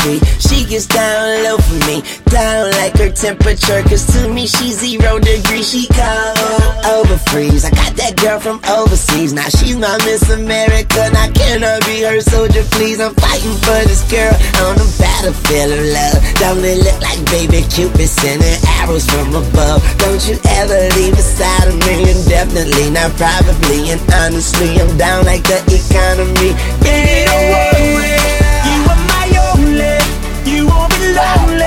free. She gets down low for me, down like her temperature, cause to me she's 0 degrees. She cold, over freeze. I got that girl from overseas, now she's my Miss America. Now can I be her soldier, please? I'm fighting for this girl on the battlefield of love. Don't it look like baby Cupid sending arrows from above? Don't you ever leave beside of me, and definitely not probably. And honestly, I'm down like the economy. Yeah, you are my only, you won't be lonely.